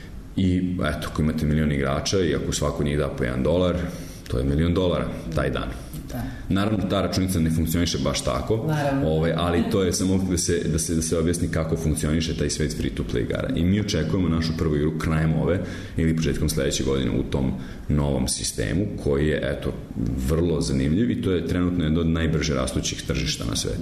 I eto, ako imate milion igrača i ako svako njih da po jedan dolar, to je milion dolara taj dan. Da. Naravno, ta računica ne funkcioniše baš tako, ovaj, ali to je samo da se, da, se, da se objasni kako funkcioniše taj svet free to play igara. I mi očekujemo našu prvu igru krajem ove ili početkom sledeće godine u tom novom sistemu koji je, eto, vrlo zanimljiv i to je trenutno jedno od najbrže rastućih tržišta na svetu.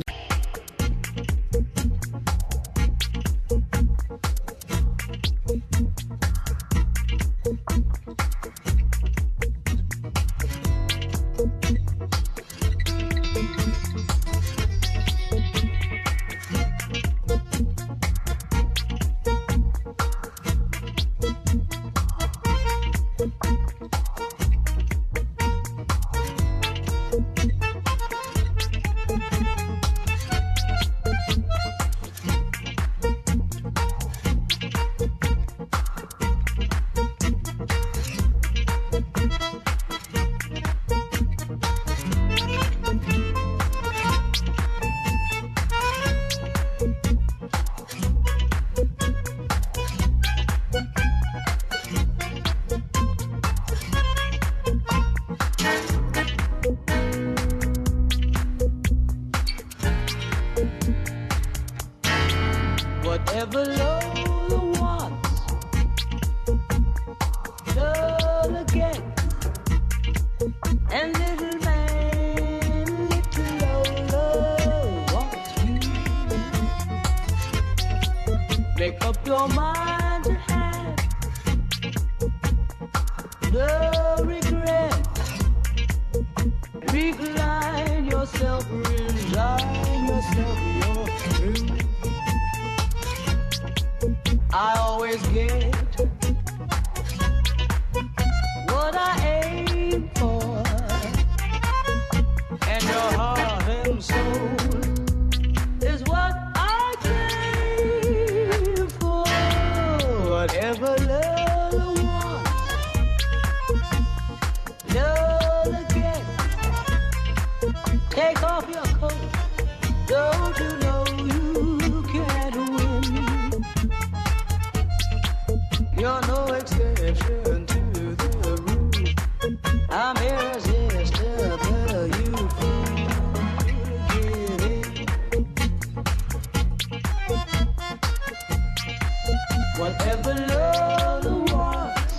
Whatever love wants,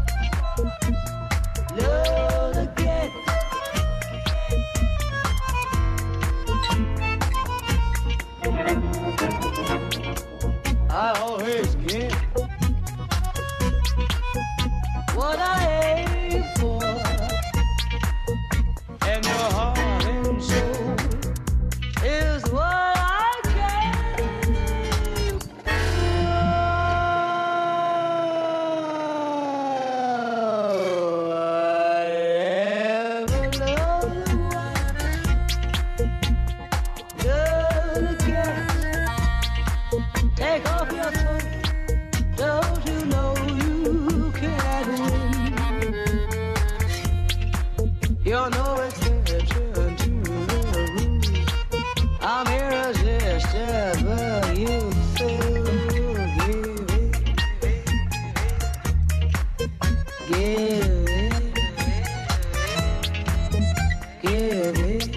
love gets. I always get what I aim for, and your heart and soul is what I came for. Whatever love wants, love gets. Take off your coat, don't you know you can't win? You're no exception to the rule. I'm irresistible, you feel. Give it, give it, give it.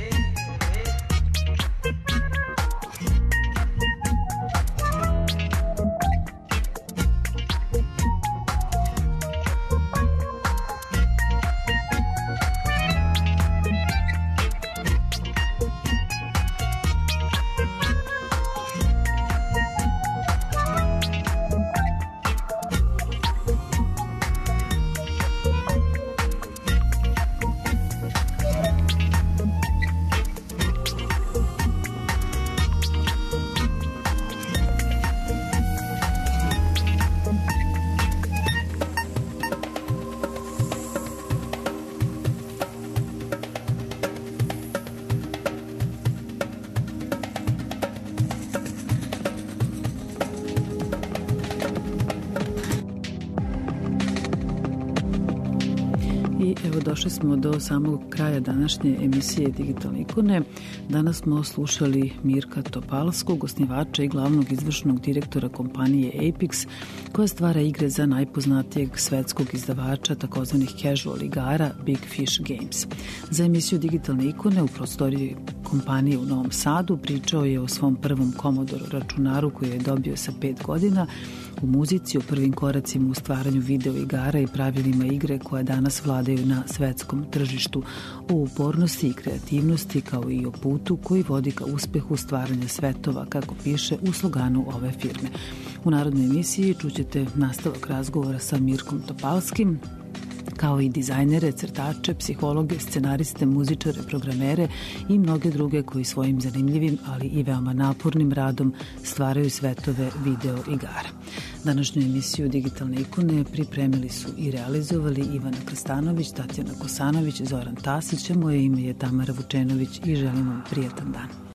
I evo došli smo do samog kraja današnje emisije Digitalne ikone. Danas smo slušali Mirka Topalskog, osnivača i glavnog izvršnog direktora kompanije Apex, koja stvara igre za najpoznatijeg svetskog izdavača takozvanih casual igara Big Fish Games. Za emisiju Digitalne ikone u prostoriji kompanije u Novom Sadu pričao je o svom prvom Commodore računaru koji je dobio sa pet godina, u muzici, o prvim koracima u stvaranju video igara i pravilima igre koja danas vladaju na svetskom tržištu, o upornosti i kreativnosti kao i o putu koji vodi ka uspehu stvaranja svetova, kako piše u sloganu ove firme. U narodnoj emisiji čućete nastavak razgovora sa Mirkom Topalskim, kao i dizajnere, crtače, psihologe, scenariste, muzičare, programere i mnoge druge koji svojim zanimljivim, ali i veoma napornim radom stvaraju svetove video igara. Današnju emisiju Digitalne ikone pripremili su i realizovali Ivana Krstanović, Tatjana Kosanović, Zoran Tasić, a moje ime je Tamara Vučenović i želim vam prijatan dan.